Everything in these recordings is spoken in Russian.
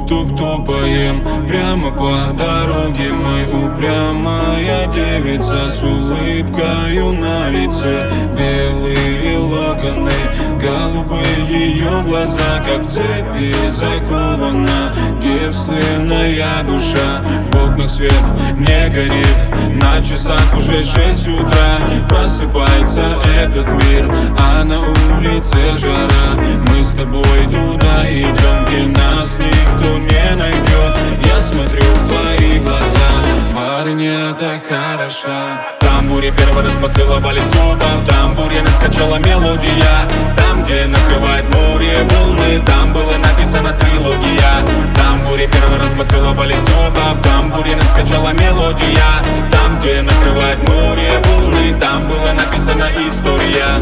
тук-тук тупаем прямо по дороге. Мы упрямая девица с улыбкою на лице. Белые локоны, голубые ее глаза, как в цепи закована девственная душа. В окнах свет не горит, на часах уже 6 утра. Просыпается этот мир, а на улице жара. Мы с тобой туда идем, где нас никто не найдет. Я смотрю в твои глаза, парня так хороша. В тамбуре первый раз поцеловались оба, в тамбуре наскачала мелодия. Там, где накрывает море волны, там было написано трилогия. В тамбуре первый раз поцеловались оба, в тамбуре наскачала мелодия. Там, где накрывает море волны, там было написано история.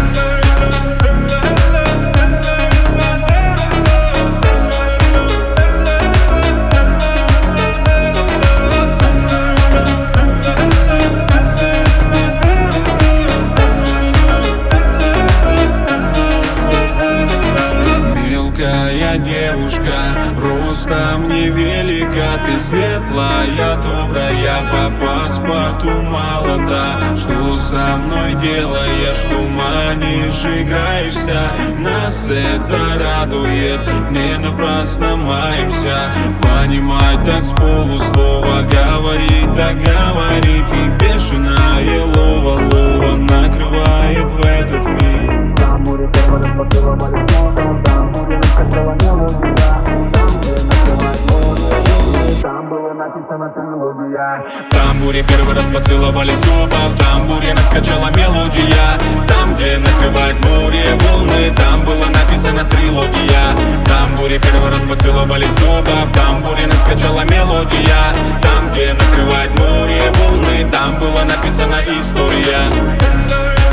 Девушка, ростом невелика, ты светлая, добрая, по паспорту молода. Что со мной делаешь, туманишь, играешься? Нас это радует, не напрасно маемся. Понимать так с полуслова, говорит, так говорит. И бешеная лова накрывает в этот мир. В тамбуре первый раз поцеловались оба, в тамбуре наскачала мелодия. Там, где накрывает море волны, там было написано трилогия. В тамбуре первый раз поцеловались оба, в тамбуре наскачала мелодия. Там, где накрывает море волны, там было написано трилогия. В тамбуре первый раз поцеловались оба, в тамбуре наскачала мелодия. Там, где накрывает море волны, там было написано история.